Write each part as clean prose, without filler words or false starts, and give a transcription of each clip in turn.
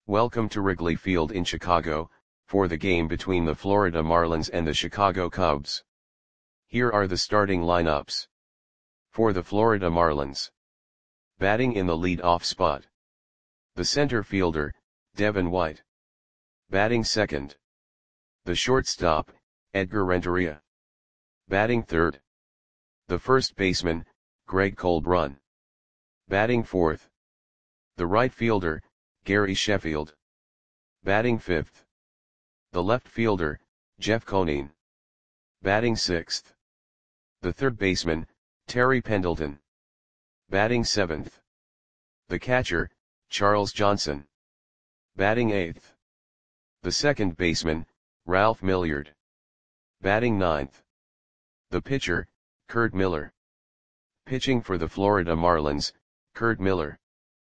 Welcome to Wrigley Field in Chicago, for the game between the Florida Marlins and the Chicago Cubs. Here are the starting lineups. For the Florida Marlins. Batting in the lead-off spot. The center fielder, Devin White. Batting second. The shortstop, Edgar Renteria. Batting third. The first baseman, Greg Colbrunn. Batting fourth. The right fielder, Gary Sheffield. Batting fifth. The left fielder, Jeff Conine. Batting sixth. The third baseman, Terry Pendleton. Batting seventh. The catcher, Charles Johnson. Batting eighth. The second baseman, Ralph Milliard. Batting ninth. The pitcher, Curt Miller. Pitching for the Florida Marlins, Curt Miller.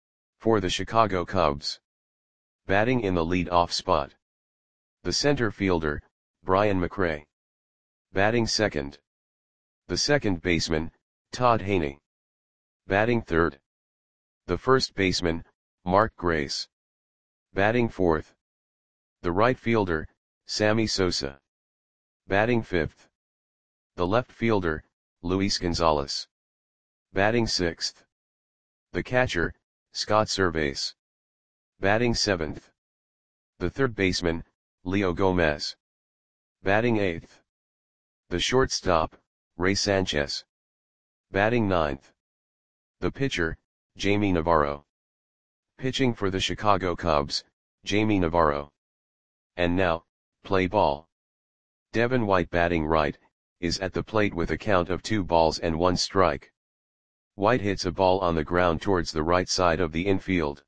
For the Chicago Cubs. Batting in the lead-off spot. The center fielder, Brian McRae. Batting second. The second baseman, Todd Haney. Batting third. The first baseman, Mark Grace. Batting fourth. The right fielder, Sammy Sosa. Batting fifth. The left fielder, Luis Gonzalez. Batting sixth. The catcher, Scott Servais. Batting seventh. The third baseman, Leo Gomez. Batting eighth. The shortstop, Ray Sanchez. Batting ninth. The pitcher, Jamie Navarro. Pitching for the Chicago Cubs, Jamie Navarro. And now, play ball. Devin White batting right, is at the plate with a count of 2 balls and 1 strike. White hits a ball on the ground towards the right side of the infield.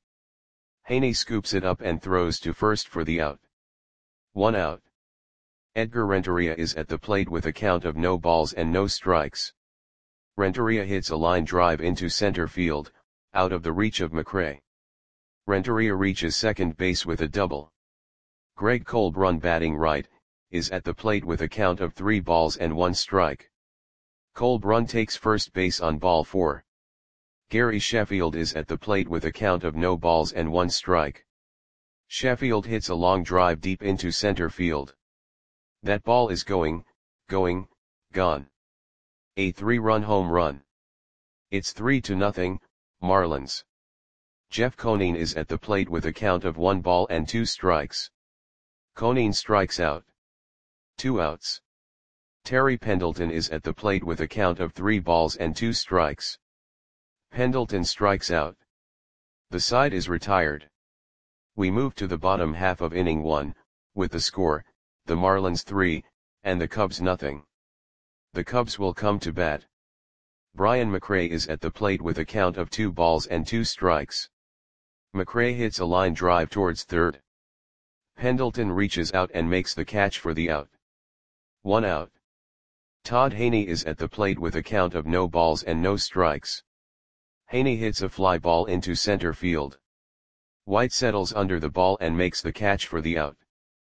Haney scoops it up and throws to first for the out. 1 out. Edgar Renteria is at the plate with a count of no balls and no strikes. Renteria hits a line drive into center field, out of the reach of McRae. Renteria reaches second base with a double. Greg Colbrunn batting right, is at the plate with a count of 3 balls and 1 strike. Colbrunn takes first base on ball 4. Gary Sheffield is at the plate with a count of no balls and 1 strike. Sheffield hits a long drive deep into center field. That ball is gone. A 3-run home run. It's 3-0, Marlins. Jeff Conine is at the plate with a count of 1 ball and 2 strikes. Conine strikes out. 2 outs. Terry Pendleton is at the plate with a count of 3 balls and 2 strikes. Pendleton strikes out. The side is retired. We move to the bottom half of inning 1, with the score, the Marlins 3, and the Cubs nothing. The Cubs will come to bat. Brian McRae is at the plate with a count of 2 balls and 2 strikes. McRae hits a line drive towards third. Pendleton reaches out and makes the catch for the out. 1 out. Todd Haney is at the plate with a count of no balls and no strikes. Haney hits a fly ball into center field. White settles under the ball and makes the catch for the out.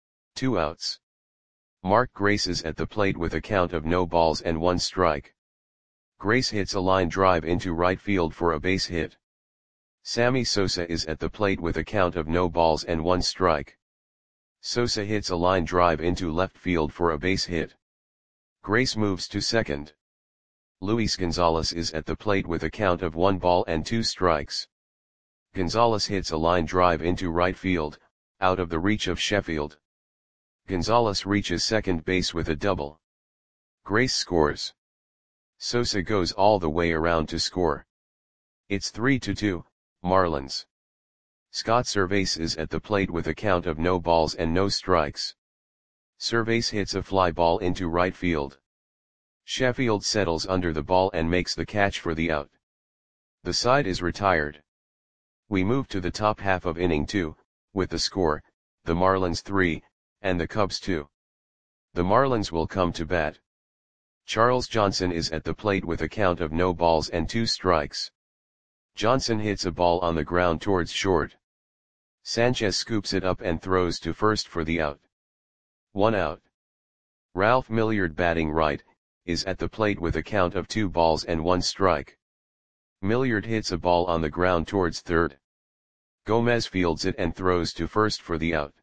2 outs. Mark Grace is at the plate with a count of no balls and 1 strike. Grace hits a line drive into right field for a base hit. Sammy Sosa is at the plate with a count of no balls and 1 strike. Sosa hits a line drive into left field for a base hit. Grace moves to second. Luis Gonzalez is at the plate with a count of 1 ball and 2 strikes. Gonzalez hits a line drive into right field, out of the reach of Sheffield. Gonzalez reaches second base with a double. Grace scores. Sosa goes all the way around to score. It's 3-2, Marlins. Scott Servais is at the plate with a count of no balls and no strikes. Servais hits a fly ball into right field. Sheffield settles under the ball and makes the catch for the out. The side is retired. We move to the top half of inning 2, with the score, the Marlins 3, and the Cubs 2. The Marlins will come to bat. Charles Johnson is at the plate with a count of no balls and 2 strikes. Johnson hits a ball on the ground towards short. Sanchez scoops it up and throws to first for the out. 1 out. Ralph Milliard batting right, is at the plate with a count of 2 balls and 1 strike. Milliard hits a ball on the ground towards third. Gomez fields it and throws to first for the out.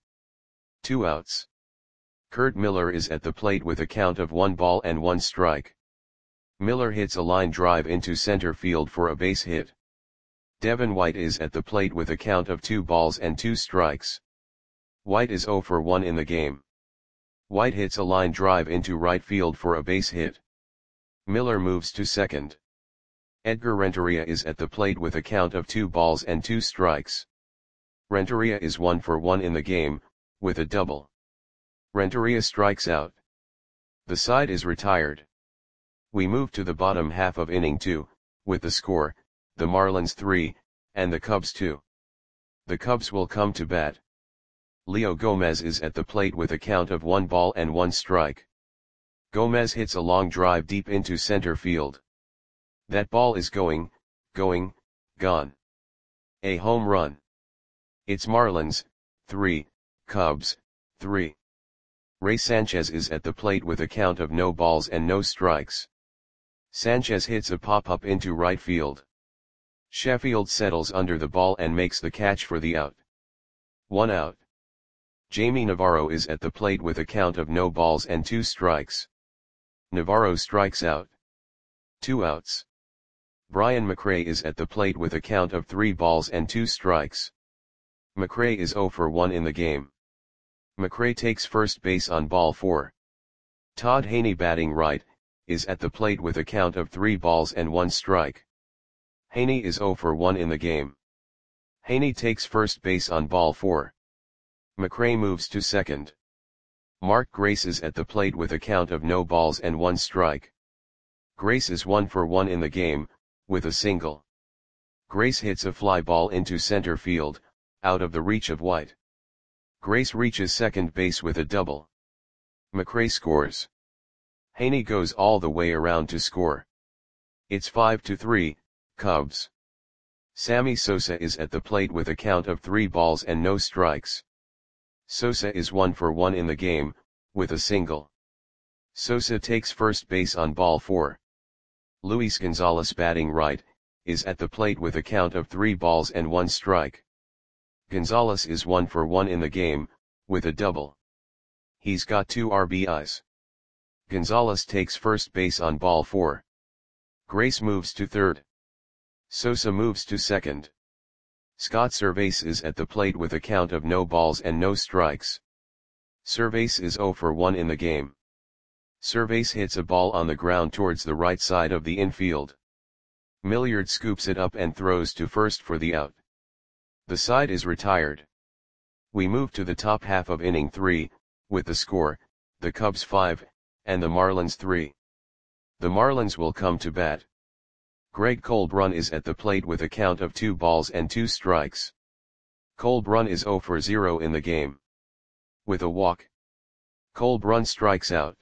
2 outs. Kurt Miller is at the plate with a count of 1 ball and 1 strike. Miller hits a line drive into center field for a base hit. Devin White is at the plate with a count of 2 balls and 2 strikes. White is 0 for 1 in the game. White hits a line drive into right field for a base hit. Miller moves to second. Edgar Renteria is at the plate with a count of 2 balls and 2 strikes. Renteria is 1 for 1 in the game, with a double. Renteria strikes out. The side is retired. We move to the bottom half of inning 2, with the score, the Marlins 3, and the Cubs 2. The Cubs will come to bat. Leo Gomez is at the plate with a count of 1 ball and 1 strike. Gomez hits a long drive deep into center field. That ball is going, gone. A home run. It's Marlins, 3, Cubs, 3. Ray Sanchez is at the plate with a count of no balls and no strikes. Sanchez hits a pop-up into right field. Sheffield settles under the ball and makes the catch for the out. 1 out. Jamie Navarro is at the plate with a count of no balls and 2 strikes. Navarro strikes out. 2 outs. Brian McRae is at the plate with a count of 3 balls and 2 strikes. McRae is 0 for 1 in the game. McRae takes first base on ball 4. Todd Haney, batting right, is at the plate with a count of 3 balls and 1 strike. Haney is 0 for 1 in the game. Haney takes first base on ball 4. McRae moves to second. Mark Grace is at the plate with a count of no balls and 1 strike. Grace is 1 for 1 in the game, with a single. Grace hits a fly ball into center field, out of the reach of White. Grace reaches second base with a double. McRae scores. Haney goes all the way around to score. It's 5-3, Cubs. Sammy Sosa is at the plate with a count of 3 balls and no strikes. Sosa is 1 for 1 in the game, with a single. Sosa takes first base on ball 4. Luis Gonzalez, batting right, is at the plate with a count of 3 balls and 1 strike. Gonzalez is 1 for 1 in the game, with a double. He's got 2 RBIs. Gonzalez takes first base on ball 4. Grace moves to third. Sosa moves to second. Scott Servais is at the plate with a count of no balls and no strikes. Servais is 0 for 1 in the game. Servais hits a ball on the ground towards the right side of the infield. Milliard scoops it up and throws to first for the out. The side is retired. We move to the top half of inning 3, with the score, the Cubs 5, and the Marlins 3. The Marlins will come to bat. Greg Colbrun is at the plate with a count of 2 balls and 2 strikes. Colbrun is 0 for 0 in the game. With a walk. Colbrun strikes out.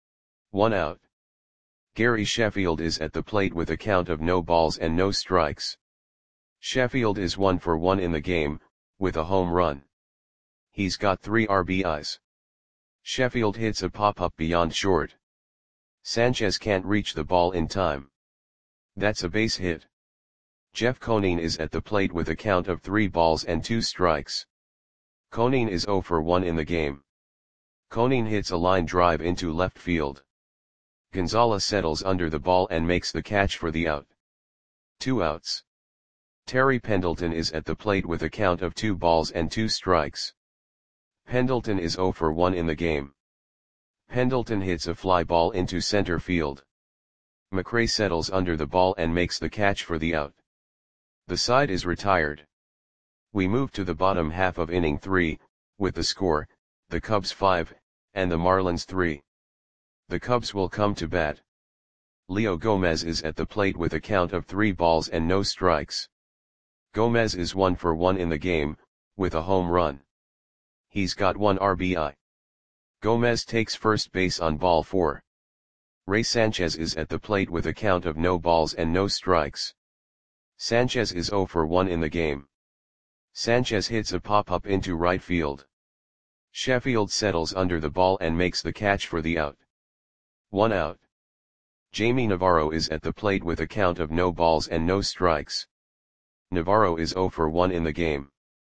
1 out. Gary Sheffield is at the plate with a count of no balls and no strikes. Sheffield is 1 for 1 in the game, with a home run. He's got 3 RBIs. Sheffield hits a pop-up beyond short. Sanchez can't reach the ball in time. That's a base hit. Jeff Conine is at the plate with a count of 3 balls and 2 strikes. Conine is 0 for 1 in the game. Conine hits a line drive into left field. Gonzalez settles under the ball and makes the catch for the out. 2 outs. Terry Pendleton is at the plate with a count of 2 balls and 2 strikes. Pendleton is 0 for 1 in the game. Pendleton hits a fly ball into center field. McRae settles under the ball and makes the catch for the out. The side is retired. We move to the bottom half of inning 3, with the score, the Cubs 5, and the Marlins 3. The Cubs will come to bat. Leo Gomez is at the plate with a count of 3 balls and no strikes. Gomez is 1 for 1 in the game, with a home run. He's got 1 RBI. Gomez takes first base on ball 4. Ray Sanchez is at the plate with a count of no balls and no strikes. Sanchez is 0 for 1 in the game. Sanchez hits a pop-up into right field. Sheffield settles under the ball and makes the catch for the out. 1 out. Jamie Navarro is at the plate with a count of no balls and no strikes. Navarro is 0 for 1 in the game.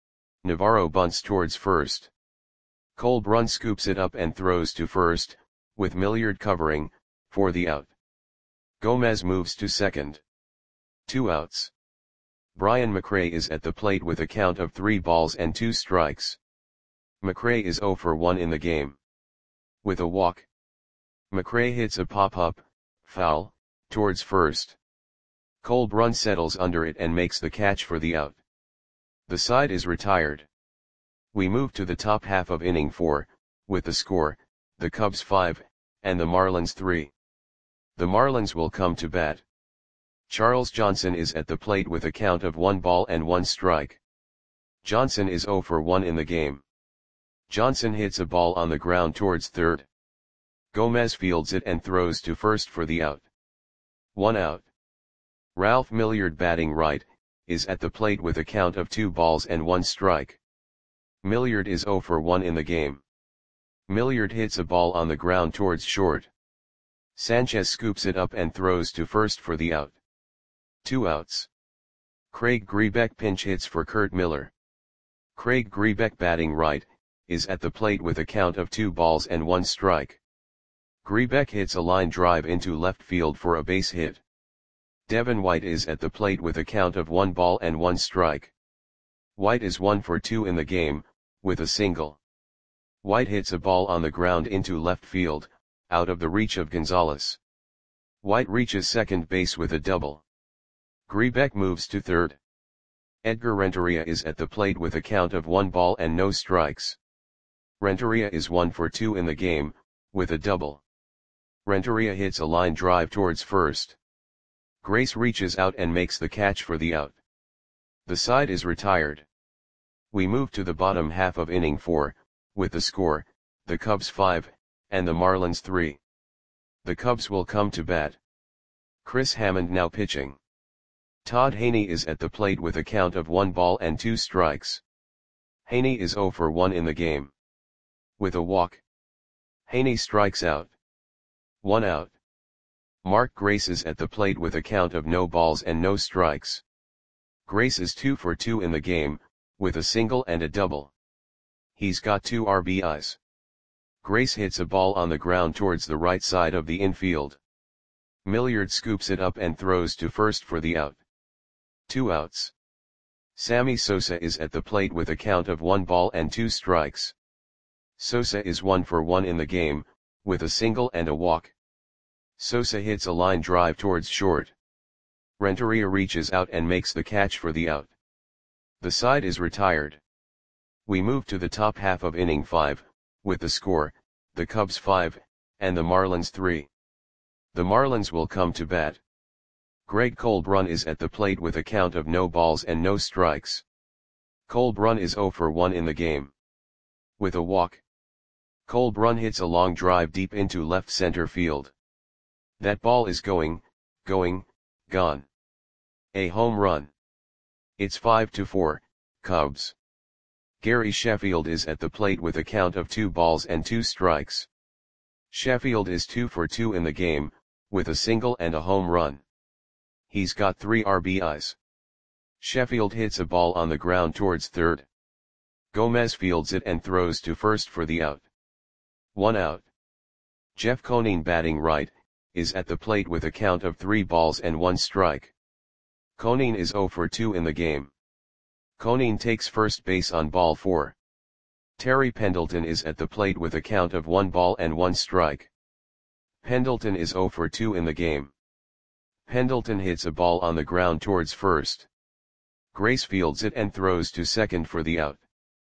Navarro bunts towards first. Cole Brun scoops it up and throws to first, with Milliard covering, for the out. Gomez moves to second. 2 outs. Brian McRae is at the plate with a count of 3 balls and 2 strikes. McRae is 0 for 1 in the game. With a walk. McRae hits a pop-up, foul, towards first. Cole Brun settles under it and makes the catch for the out. The side is retired. We move to the top half of inning 4, with the score, the Cubs 5, and the Marlins 3. The Marlins will come to bat. Charles Johnson is at the plate with a count of 1 ball and 1 strike. Johnson is 0 for 1 in the game. Johnson hits a ball on the ground towards third. Gomez fields it and throws to first for the out. 1 out. Ralph Milliard, batting right, is at the plate with a count of 2 balls and 1 strike. Milliard is 0 for 1 in the game. Milliard hits a ball on the ground towards short. Sanchez scoops it up and throws to first for the out. 2 outs. Craig Grebeck pinch hits for Kurt Miller. Craig Grebeck, batting right, is at the plate with a count of 2 balls and 1 strike. Grebeck hits a line drive into left field for a base hit. Devin White is at the plate with a count of 1 ball and 1 strike. White is 1 for 2 in the game, with a single. White hits a ball on the ground into left field, out of the reach of Gonzalez. White reaches second base with a double. Grebeck moves to third. Edgar Renteria is at the plate with a count of 1 ball and no strikes. Renteria is 1 for 2 in the game, with a double. Renteria hits a line drive towards first. Grace reaches out and makes the catch for the out. The side is retired. We move to the bottom half of inning 4, with the score, the Cubs 5, and the Marlins 3. The Cubs will come to bat. Chris Hammond now pitching. Todd Haney is at the plate with a count of 1 ball and 2 strikes. Haney is 0 for 1 in the game. With a walk. Haney strikes out. 1 out. Mark Grace is at the plate with a count of no balls and no strikes. Grace is 2 for 2 in the game, with a single and a double. He's got 2 RBIs. Grace hits a ball on the ground towards the right side of the infield. Milliard scoops it up and throws to first for the out. 2 outs. Sammy Sosa is at the plate with a count of 1 ball and 2 strikes. Sosa is 1 for 1 in the game, with a single and a walk. Sosa hits a line drive towards short. Renteria reaches out and makes the catch for the out. The side is retired. We move to the top half of inning 5, with the score, the Cubs 5, and the Marlins 3. The Marlins will come to bat. Greg Cole Brun is at the plate with a count of no balls and no strikes. Cole Brun is 0 for 1 in the game. With a walk. Cole Brun hits a long drive deep into left center field. That ball is going, gone. A home run. It's 5-4, Cubs. Gary Sheffield is at the plate with a count of 2 balls and 2 strikes. Sheffield is 2 for 2 in the game, with a single and a home run. He's got 3 RBIs. Sheffield hits a ball on the ground towards third. Gomez fields it and throws to first for the out. 1 out. Jeff Conine, batting right, is at the plate with a count of 3 balls and 1 strike. Conine is 0 for 2 in the game. Conine takes first base on ball 4. Terry Pendleton is at the plate with a count of 1 ball and 1 strike. Pendleton is 0 for 2 in the game. Pendleton hits a ball on the ground towards first. Grace fields it and throws to second for the out.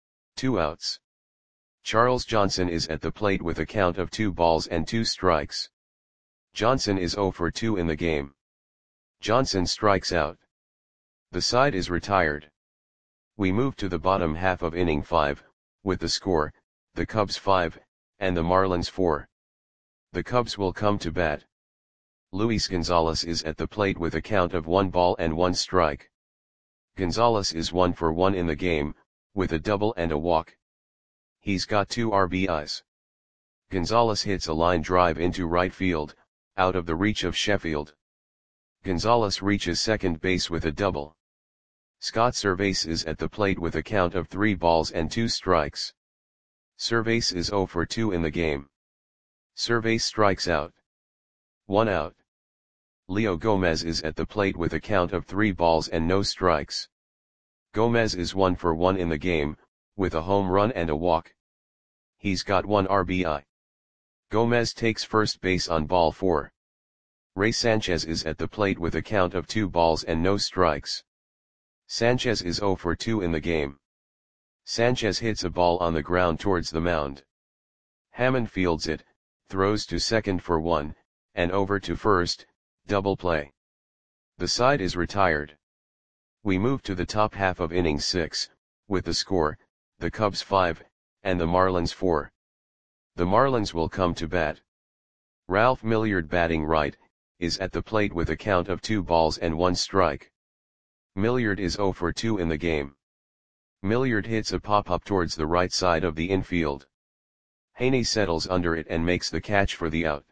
2 outs. Charles Johnson is at the plate with a count of 2 balls and 2 strikes. Johnson is 0 for 2 in the game. Johnson strikes out. The side is retired. We move to the bottom half of inning 5, with the score, the Cubs 5, and the Marlins 4. The Cubs will come to bat. Luis Gonzalez is at the plate with a count of 1 ball and 1 strike. Gonzalez is 1 for 1 in the game, with a double and a walk. He's got 2 RBIs. Gonzalez hits a line drive into right field, out of the reach of Sheffield. Gonzalez reaches second base with a double. Scott Servais is at the plate with a count of 3 balls and 2 strikes. Servais is 0 for 2 in the game. Servais strikes out. 1 out. Leo Gomez is at the plate with a count of 3 balls and no strikes. Gomez is 1 for 1 in the game, with a home run and a walk. He's got 1 RBI. Gomez takes first base on ball 4. Ray Sanchez is at the plate with a count of 2 balls and no strikes. Sanchez is 0 for 2 in the game. Sanchez hits a ball on the ground towards the mound. Hammond fields it, throws to second for 1, and over to first, double play. The side is retired. We move to the top half of inning 6, with the score, the Cubs 5, and the Marlins 4. The Marlins will come to bat. Ralph Milliard, batting right, is at the plate with a count of 2 balls and 1 strike. Milliard is 0 for 2 in the game. Milliard hits a pop-up towards the right side of the infield. Haney settles under it and makes the catch for the out.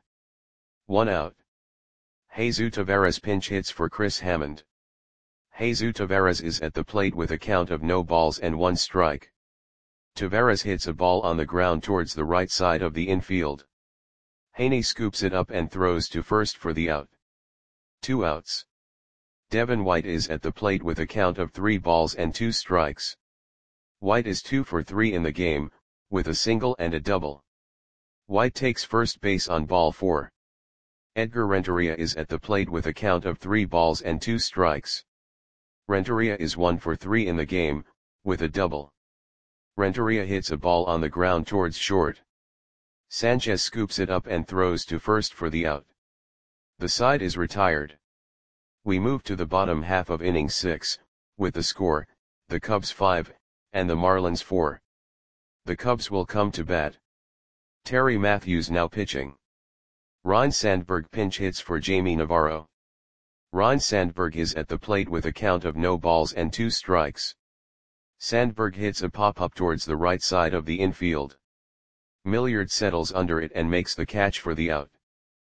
1 out. Jesus Taveras pinch hits for Chris Hammond. Jesus Taveras is at the plate with a count of no balls and 1 strike. Taveras hits a ball on the ground towards the right side of the infield. Haney scoops it up and throws to first for the out. 2 outs. Devin White is at the plate with a count of 3 balls and 2 strikes. White is 2 for 3 in the game, with a single and a double. White takes first base on ball 4. Edgar Renteria is at the plate with a count of 3 balls and 2 strikes. Renteria is 1 for 3 in the game, with a double. Renteria hits a ball on the ground towards short. Sanchez scoops it up and throws to first for the out. The side is retired. We move to the bottom half of inning 6, with the score, the Cubs 5, and the Marlins 4. The Cubs will come to bat. Terry Matthews now pitching. Ryne Sandberg pinch hits for Jamie Navarro. Ryne Sandberg is at the plate with a count of no balls and 2 strikes. Sandberg hits a pop-up towards the right side of the infield. Milliard settles under it and makes the catch for the out.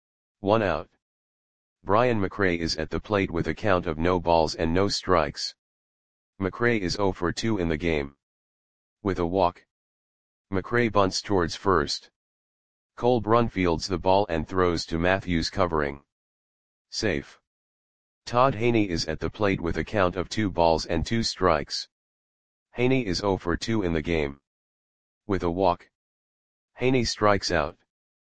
1 out. Brian McRae is at the plate with a count of no balls and no strikes. McRae is 0 for 2 in the game. With a walk. McRae bunts towards first. Cole Brun fields the ball and throws to Matthews covering. Safe. Todd Haney is at the plate with a count of 2 balls and 2 strikes. Haney is 0 for 2 in the game. With a walk. Haney strikes out.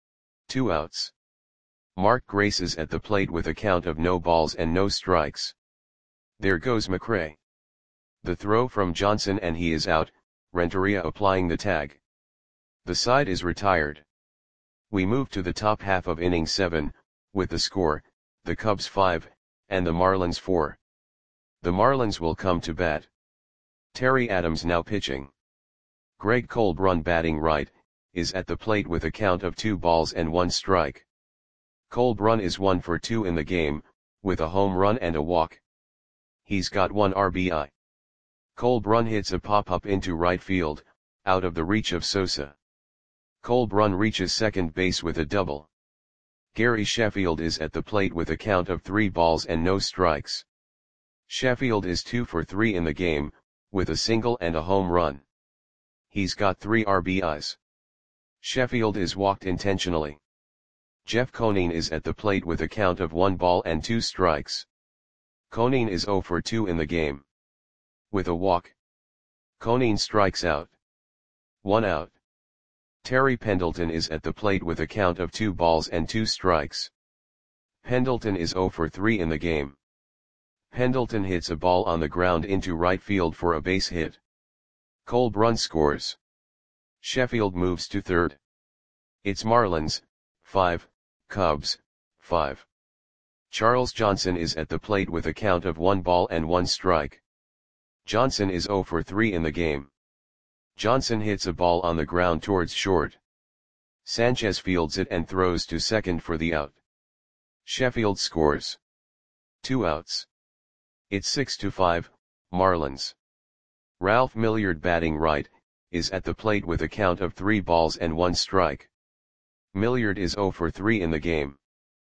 2 outs. Mark Grace is at the plate with a count of no balls and no strikes. There goes McRae. The throw from Johnson and he is out, Renteria applying the tag. The side is retired. We move to the top half of inning 7, with the score, the Cubs 5, and the Marlins 4. The Marlins will come to bat. Terry Adams now pitching. Greg Colbrun, batting right, is at the plate with a count of 2 balls and 1 strike. Colbrun is 1 for 2 in the game, with a home run and a walk. He's got 1 RBI. Colbrun hits a pop-up into right field, out of the reach of Sosa. Colbrun reaches second base with a double. Gary Sheffield is at the plate with a count of 3 balls and no strikes. Sheffield is 2 for 3 in the game, with a single and a home run. He's got 3 RBIs. Sheffield is walked intentionally. Jeff Conine is at the plate with a count of 1 ball and 2 strikes. Conine is 0 for 2 in the game. With a walk. Conine strikes out. 1 out. Terry Pendleton is at the plate with a count of 2 balls and 2 strikes. Pendleton is 0 for 3 in the game. Pendleton hits a ball on the ground into right field for a base hit. Colbrun scores. Sheffield moves to third. It's Marlins 5, Cubs 5. Charles Johnson is at the plate with a count of 1 ball and 1 strike. Johnson is 0 for 3 in the game. Johnson hits a ball on the ground towards short. Sanchez fields it and throws to second for the out. Sheffield scores. 2 outs. It's 6-5, Marlins. Ralph Milliard, batting right, is at the plate with a count of 3 balls and 1 strike. Milliard is 0 for 3 in the game.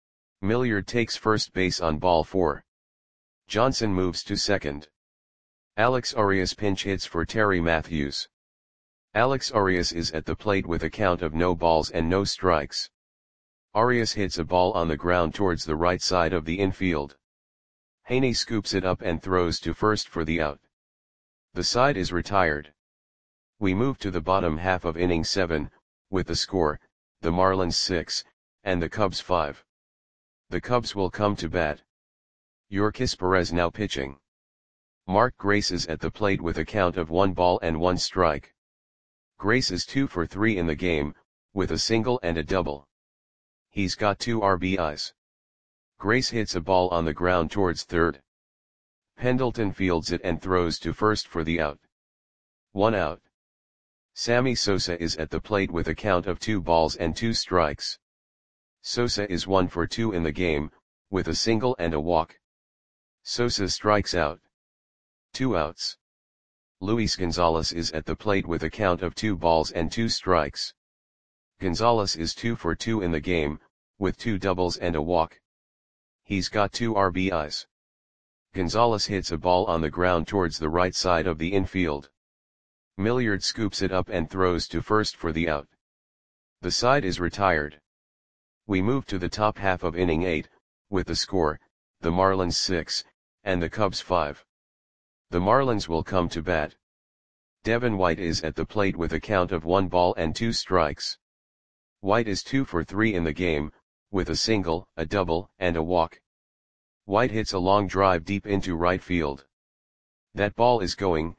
Milliard takes first base on ball 4. Johnson moves to second. Alex Arias pinch hits for Terry Matthews. Alex Arias is at the plate with a count of no balls and no strikes. Arias hits a ball on the ground towards the right side of the infield. Haney scoops it up and throws to first for the out. The side is retired. We move to the bottom half of inning 7, with the score, the Marlins 6, and the Cubs 5. The Cubs will come to bat. Yorkis Perez now pitching. Mark Grace is at the plate with a count of 1 ball and 1 strike. Grace is 2 for 3 in the game, with a single and a double. He's got 2 RBIs. Grace hits a ball on the ground towards third. Pendleton fields it and throws to first for the out. 1 out. Sammy Sosa is at the plate with a count of 2 balls and 2 strikes. Sosa is 1 for 2 in the game, with a single and a walk. Sosa strikes out. 2 outs. Luis Gonzalez is at the plate with a count of 2 balls and 2 strikes. Gonzalez is 2 for 2 in the game, with 2 doubles and a walk. He's got 2 RBIs. Gonzalez hits a ball on the ground towards the right side of the infield. Milliard scoops it up and throws to first for the out. The side is retired. We move to the top half of inning 8, with the score, the Marlins 6, and the Cubs 5. The Marlins will come to bat. Devin White is at the plate with a count of 1 ball and 2 strikes. White is 2 for 3 in the game, with a single, a double, and a walk. White hits a long drive deep into right field. That ball is going,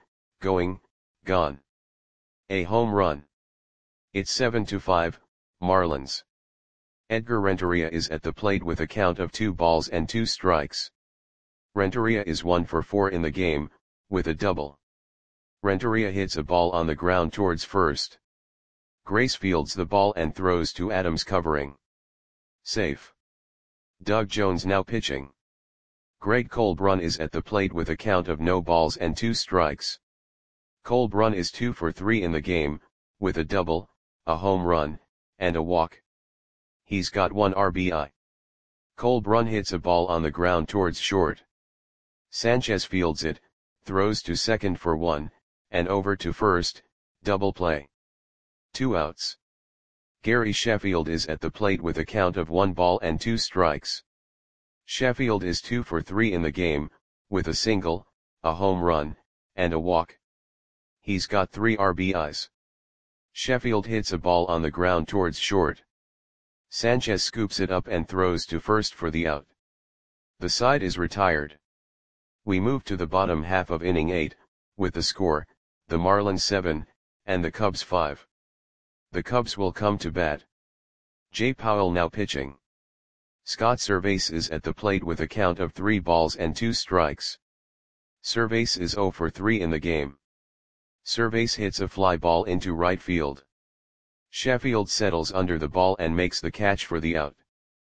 gone. A home run. It's 7-5, Marlins. Edgar Renteria is at the plate with a count of 2 balls and 2 strikes. Renteria is 1 for 4 in the game, with a double. Renteria hits a ball on the ground towards first. Grace fields the ball and throws to Adams covering. Safe. Doug Jones now pitching. Greg Colbrun is at the plate with a count of no balls and 2 strikes. Colbrun is 2 for 3 in the game, with a double, a home run, and a walk. He's got 1 RBI. Colbrun hits a ball on the ground towards short. Sanchez fields it, throws to second for 1, and over to first, double play. 2 outs. Gary Sheffield is at the plate with a count of 1 ball and 2 strikes. Sheffield is 2 for 3 in the game, with a single, a home run, and a walk. He's got 3 RBIs. Sheffield hits a ball on the ground towards short. Sanchez scoops it up and throws to first for the out. The side is retired. We move to the bottom half of inning 8, with the score, the Marlins 7, and the Cubs 5. The Cubs will come to bat. Jay Powell now pitching. Scott Servais is at the plate with a count of 3 balls and 2 strikes. Servais is 0 for 3 in the game. Servais hits a fly ball into right field. Sheffield settles under the ball and makes the catch for the out.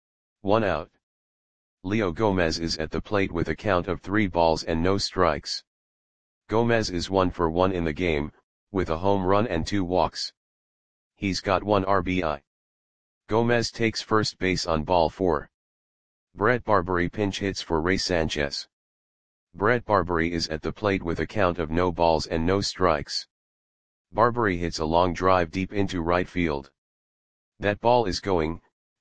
1 out. Leo Gomez is at the plate with a count of 3 balls and no strikes. Gomez is 1 for 1 in the game, with a home run and 2 walks. He's got 1 RBI. Gomez takes first base on ball 4. Brett Barbary pinch hits for Ray Sanchez. Brett Barbary is at the plate with a count of no balls and no strikes. Barbary hits a long drive deep into right field. That ball is going,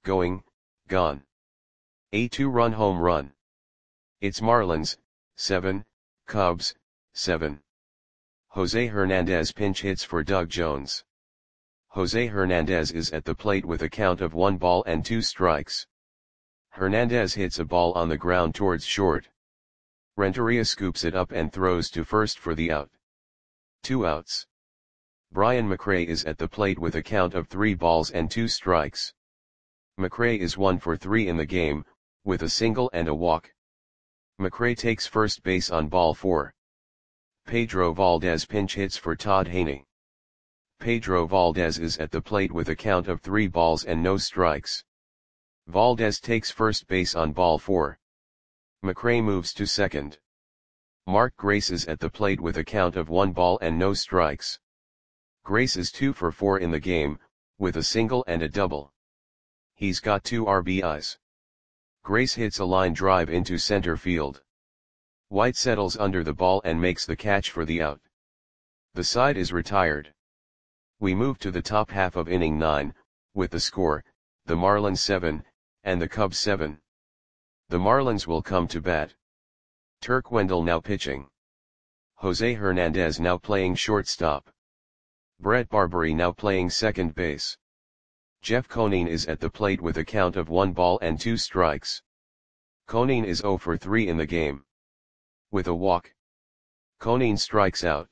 gone. A 2-run home run. It's Marlins, 7, Cubs, 7. Jose Hernandez pinch hits for Doug Jones. Jose Hernandez is at the plate with a count of 1 ball and 2 strikes. Hernandez hits a ball on the ground towards short. Renteria scoops it up and throws to first for the out. 2 outs. Brian McRae is at the plate with a count of 3 balls and 2 strikes. McRae is 1 for 3 in the game, with a single and a walk. McRae takes first base on ball 4. Pedro Valdez pinch hits for Todd Haney. Pedro Valdez is at the plate with a count of 3 balls and no strikes. Valdez takes first base on ball 4. McRae moves to second. Mark Grace is at the plate with a count of 1 ball and no strikes. Grace is 2 for 4 in the game, with a single and a double. He's got 2 RBIs. Grace hits a line drive into center field. White settles under the ball and makes the catch for the out. The side is retired. We move to the top half of inning 9, with the score, the Marlins 7, and the Cubs 7. The Marlins will come to bat. Turk Wendell now pitching. Jose Hernandez now playing shortstop. Brett Barbary now playing second base. Jeff Conine is at the plate with a count of 1 ball and 2 strikes. Conine is 0 for 3 in the game. With a walk. Conine strikes out.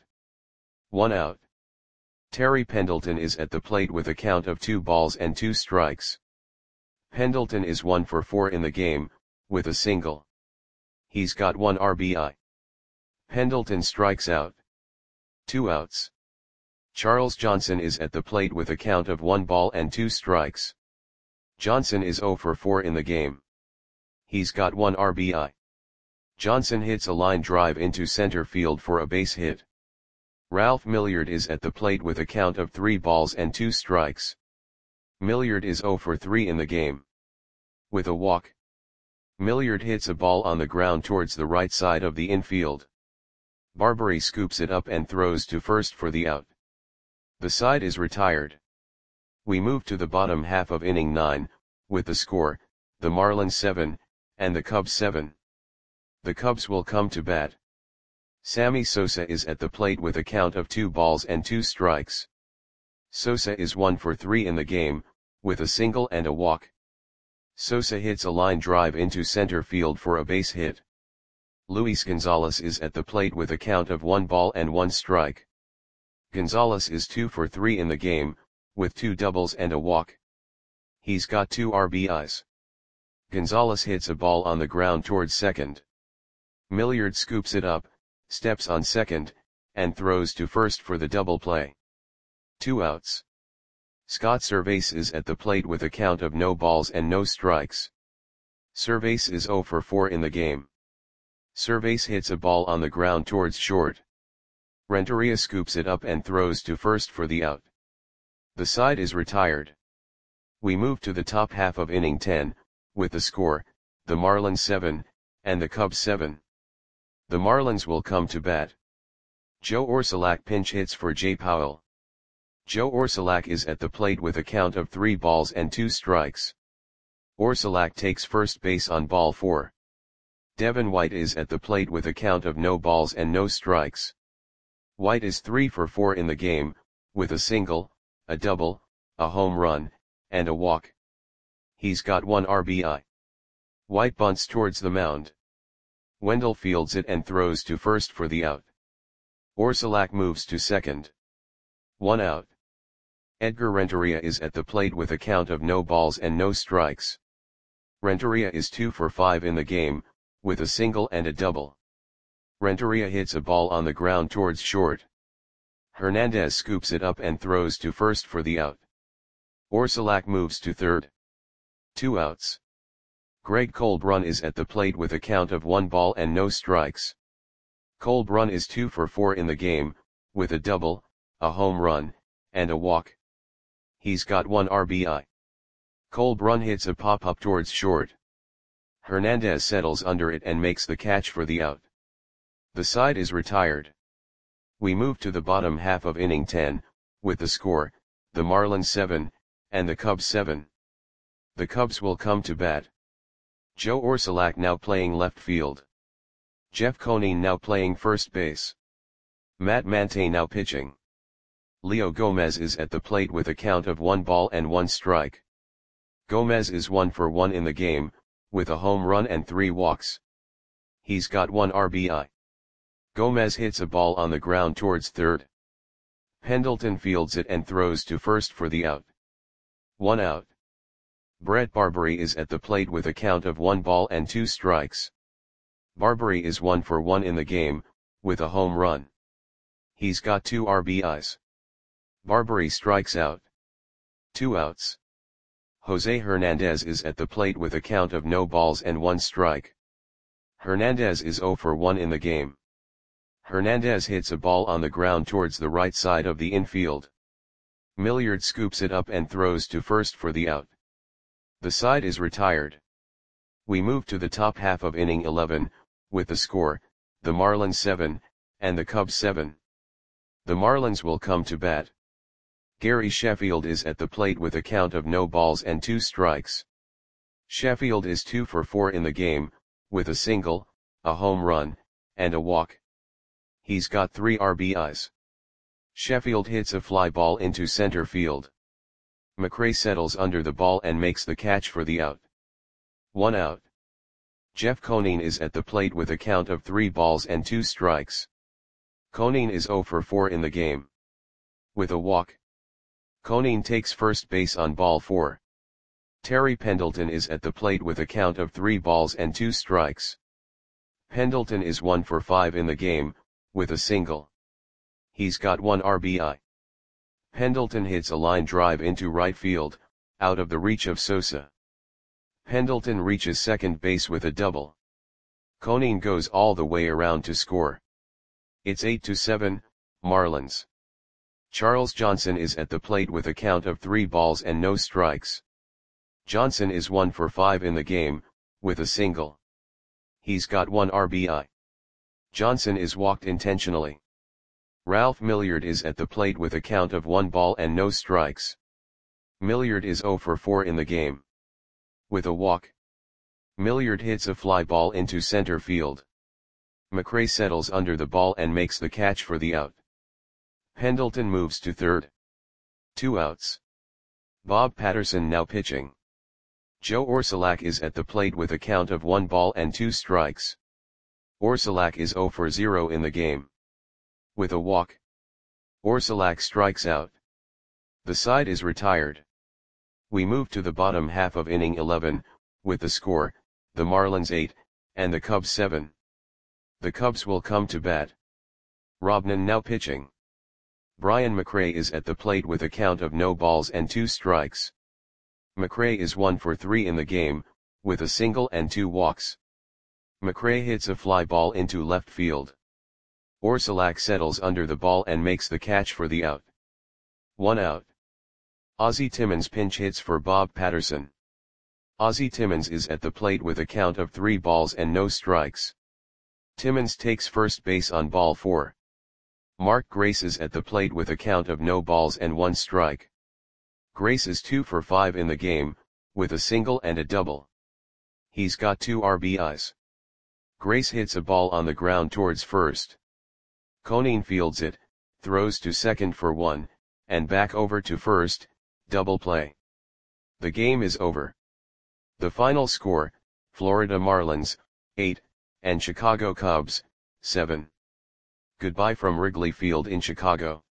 1 out. Terry Pendleton is at the plate with a count of 2 balls and 2 strikes. Pendleton is 1 for 4 in the game, with a single. He's got 1 RBI. Pendleton strikes out. 2 outs. Charles Johnson is at the plate with a count of 1 ball and 2 strikes. Johnson is 0 for 4 in the game. He's got 1 RBI. Johnson hits a line drive into center field for a base hit. Ralph Milliard is at the plate with a count of 3 balls and 2 strikes. Milliard is 0 for 3 in the game. With a walk. Milliard hits a ball on the ground towards the right side of the infield. Barbary scoops it up and throws to first for the out. The side is retired. We move to the bottom half of inning 9, with the score, the Marlins 7, and the Cubs 7. The Cubs will come to bat. Sammy Sosa is at the plate with a count of 2 balls and 2 strikes. Sosa is 1 for 3 in the game, with a single and a walk. Sosa hits a line drive into center field for a base hit. Luis Gonzalez is at the plate with a count of 1 ball and 1 strike. Gonzalez is 2 for 3 in the game, with 2 doubles and a walk. He's got 2 RBIs. Gonzalez hits a ball on the ground towards second. Milliard scoops it up, steps on second, and throws to first for the double play. 2 outs. Scott Servais is at the plate with a count of no balls and no strikes. Servais is 0 for 4 in the game. Servais hits a ball on the ground towards short. Renteria scoops it up and throws to first for the out. The side is retired. We move to the top half of inning 10, with the score, the Marlins 7, and the Cubs 7. The Marlins will come to bat. Joe Orsulak pinch hits for Jay Powell. Joe Orsulak is at the plate with a count of 3 balls and 2 strikes. Orsulak takes first base on ball 4. Devin White is at the plate with a count of no balls and no strikes. White is 3 for 4 in the game, with a single, a double, a home run, and a walk. He's got 1 RBI. White bunts towards the mound. Wendell fields it and throws to first for the out. Orsulak moves to second. 1 out. Edgar Renteria is at the plate with a count of no balls and no strikes. Renteria is 2 for 5 in the game, with a single and a double. Renteria hits a ball on the ground towards short. Hernandez scoops it up and throws to first for the out. Orsulak moves to third. 2 outs. Greg Colbrun is at the plate with a count of 1 ball and no strikes. Colbrun is 2 for 4 in the game, with a double, a home run, and a walk. He's got 1 RBI. Colbrun hits a pop-up towards short. Hernandez settles under it and makes the catch for the out. The side is retired. We move to the bottom half of inning 10, with the score, the Marlins 7, and the Cubs 7. The Cubs will come to bat. Joe Orsulak now playing left field. Jeff Conine now playing first base. Matt Mante now pitching. Leo Gomez is at the plate with a count of 1 ball and 1 strike. Gomez is 1 for 1 in the game, with a home run and 3 walks. He's got 1 RBI. Gomez hits a ball on the ground towards third. Pendleton fields it and throws to first for the out. 1 out. Brett Barbary is at the plate with a count of 1 ball and 2 strikes. Barbary is 1 for 1 in the game, with a home run. He's got 2 RBIs. Barbary strikes out. 2 outs. Jose Hernandez is at the plate with a count of no balls and 1 strike. Hernandez is 0 for 1 in the game. Hernandez hits a ball on the ground towards the right side of the infield. Milliard scoops it up and throws to first for the out. The side is retired. We move to the top half of inning 11, with the score, the Marlins 7, and the Cubs 7. The Marlins will come to bat. Gary Sheffield is at the plate with a count of no balls and 2 strikes. Sheffield is 2 for 4 in the game, with a single, a home run, and a walk. He's got 3 RBIs. Sheffield hits a fly ball into center field. McRae settles under the ball and makes the catch for the out. 1 out. Jeff Conine is at the plate with a count of 3 balls and 2 strikes. Conine is 0 for 4 in the game. With a walk. Conine takes first base on ball 4. Terry Pendleton is at the plate with a count of 3 balls and 2 strikes. Pendleton is 1 for 5 in the game, with a single. He's got 1 RBI. Pendleton hits a line drive into right field, out of the reach of Sosa. Pendleton reaches second base with a double. Conine goes all the way around to score. It's 8-7, Marlins. Charles Johnson is at the plate with a count of 3 balls and no strikes. Johnson is 1 for 5 in the game, with a single. He's got 1 RBI. Johnson is walked intentionally. Ralph Milliard is at the plate with a count of 1 ball and no strikes. Milliard is 0 for 4 in the game. With a walk. Milliard hits a fly ball into center field. McRae settles under the ball and makes the catch for the out. Pendleton moves to third. 2 outs. Bob Patterson now pitching. Joe Orsulak is at the plate with a count of 1 ball and 2 strikes. Orsulak is 0 for 0 in the game. With a walk. Orsulak strikes out. The side is retired. We move to the bottom half of inning 11, with the score, the Marlins 8, and the Cubs 7. The Cubs will come to bat. Robnan now pitching. Brian McRae is at the plate with a count of no balls and 2 strikes. McRae is 1 for 3 in the game, with a single and 2 walks. McRae hits a fly ball into left field. Orsulak settles under the ball and makes the catch for the out. 1 out. Ozzie Timmons pinch hits for Bob Patterson. Ozzie Timmons is at the plate with a count of 3 balls and no strikes. Timmons takes first base on ball 4. Mark Grace is at the plate with a count of no balls and 1 strike. Grace is 2 for 5 in the game, with a single and a double. He's got 2 RBIs. Grace hits a ball on the ground towards first. Conine fields it, throws to second for 1, and back over to first, double play. The game is over. The final score, Florida Marlins, 8, and Chicago Cubs, 7. Goodbye from Wrigley Field in Chicago.